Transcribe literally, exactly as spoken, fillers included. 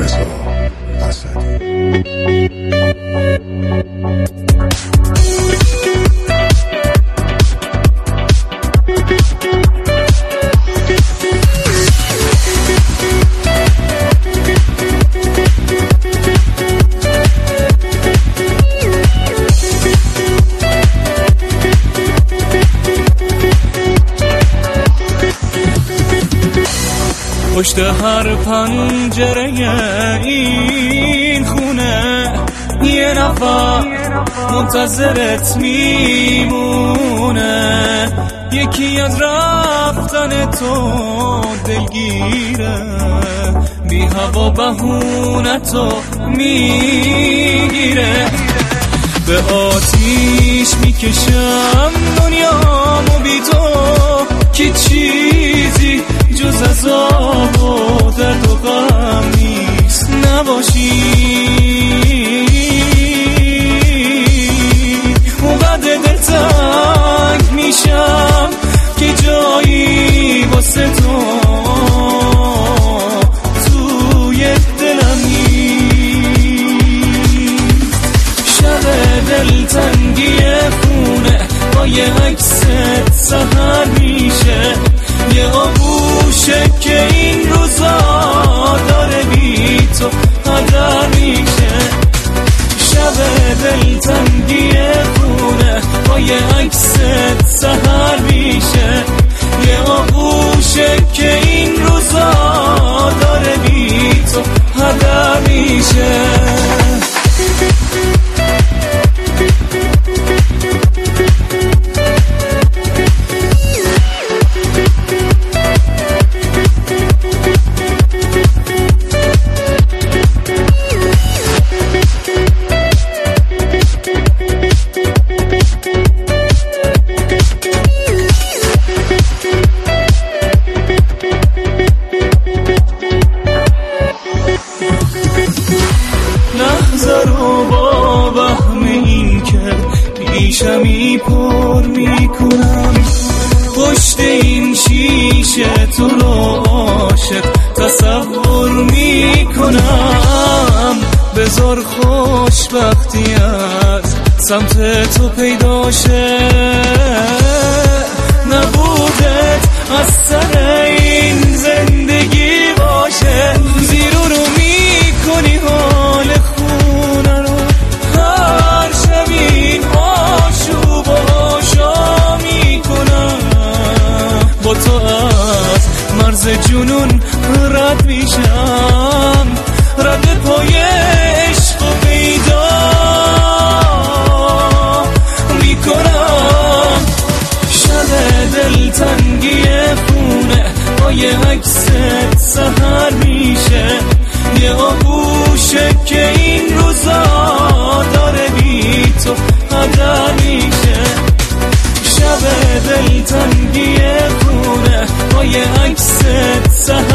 رضا اسدی. پشت هر پنجره این خونه یه نفر منتظرت میمونه، یکی از رفتن تو دلگیره، بی هوا بهونه تو میگیره. به آتیش میکشم دنیامو بی تو که چیزی جز عذاب و درد و غم نیست. نباشی اونقدر دلتنگ میشم که جایی واسه تو توی دلم نیست. شب دلتنگی خونه با یه عکست سحر میشه، یه آغوشه که این روزا داره بی تو هدر میشه. شب دلتنگی خونه با یه عکست سحر میشه، یه آغوشه که این روزا داره بی تو هدر میشه. پیشمی پر میکنم پشت این شیشه تو رو عاشق تصور میکنم. بذار خوشبختی از سمت تو پیدا شه، نبودت از سر این زندگی باشه. زیرو رو میکنی حال خونه رو، هر شب این آشوب و آشا میکنم. با تو از مرز جنون رد میشم، رد پای عشق و پیدا میکنم. شب دلتنگی خونه با یه عکست سحر میشه، یه آغوشه که این روزا داره بی تو هدر میشه. شب دلتنگی خونه با یه عکست سحر